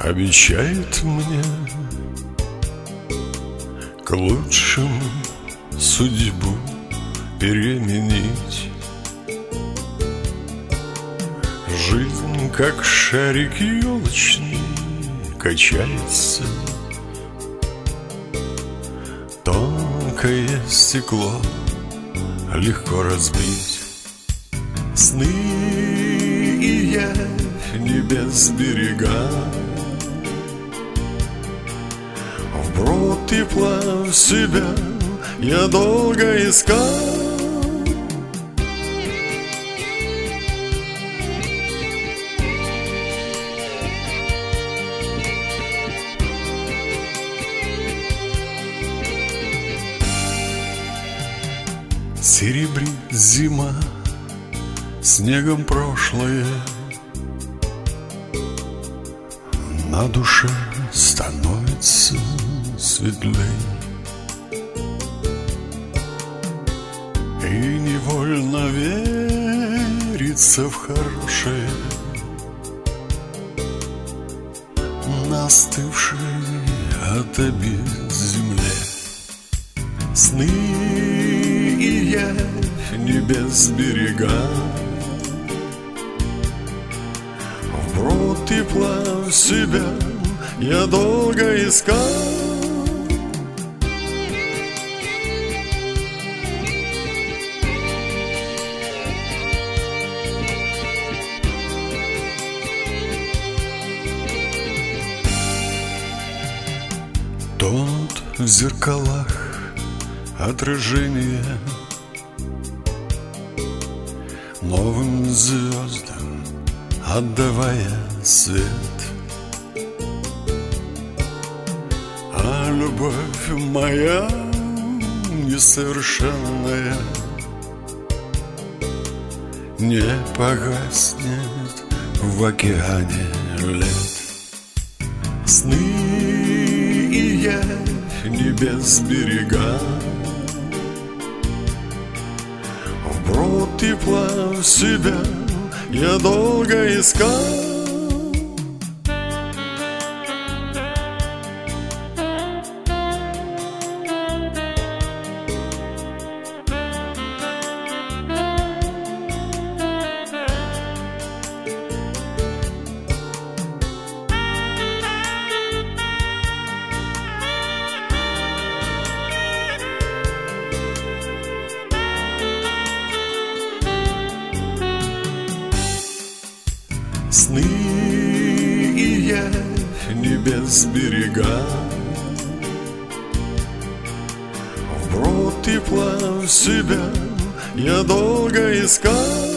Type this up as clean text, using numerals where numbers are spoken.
обещает мне к лучшему судьбу переменить. Жизнь, как шарик елочный, качается. Тонкое стекло легко разбить. Сны и явь небес берега, вброд и вплавь себя я долго искал. Серебрит зима снегом прошлое, на душе становится светлей, и невольно верится в хорошее на остывшей от обид земле. Сны и явь небес берега, вброд и вплавь себя я долго искал. Тонут в зеркалах отражения новым звездам, отдавая свет. А любовь моя несовершенная не погаснет в океане лет. Сны и явь небес берега, вброд и вплавь себя я долго искал. Сны и явь небес берега, вброд и вплавь себя я долго искал.